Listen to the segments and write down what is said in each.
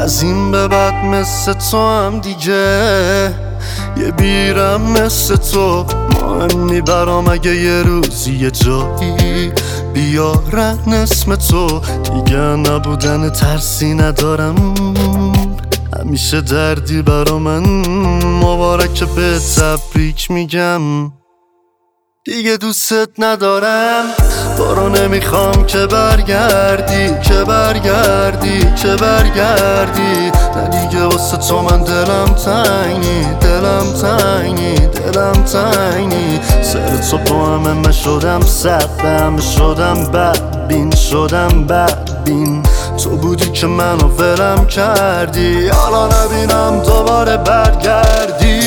از این به بعد مثل تو هم دیگه یه بیرم مثل تو مهم نی برام اگه یه روزی یه جایی بیارن اسم تو. دیگه نبودن ترسی ندارم، همیشه دردی برا من. مبارک به تبریک میگم، دیگه دوستت ندارم. برو نمیخوام که برگردی، که برگردی، که برگردی. نه دیگه واسه تو من دلم تنگی، دلم تنگی، دلم تنگی. سر تو با همه شدم سد، همه شدم بدبین، شدم بدبین. تو بودی که منو ولم کردی، حالا نبینم دوباره برگردی.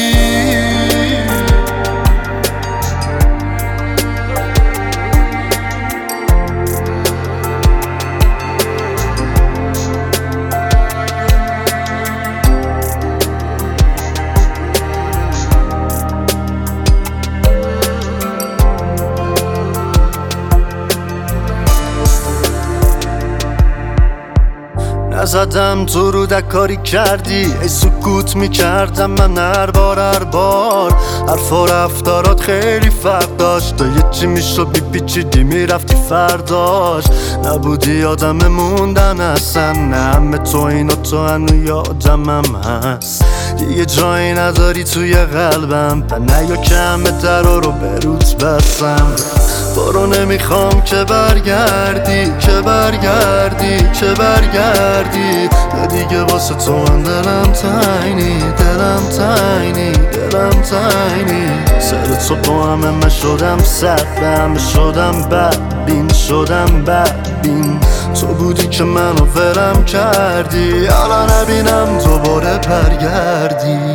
نزدم تو رودکاری کردی، ای سکوت میکردم من هر بار. حرف و رفتارات خیلی فرق داشت، تا یه چی میشد میپیچیدی میرفتی فرداش. نبودی آدم موندن اصلا، نه همه تو اینا تو هنو یادمم هست. دیگه جایی نداری توی قلبم، نیا که همه درا رو به روت بستم. برو نمیخوام که برگردی، که برگردی، که برگردی. نه دیگه واسه تو من دلم تنگی، دلم تنگی، دلم تنگی. سر تو با همه شدم سد، همه شدم بدبین، شدم بدبین. تو بودی که منو ولم کردی، حالا نبینم دوباره برگردی.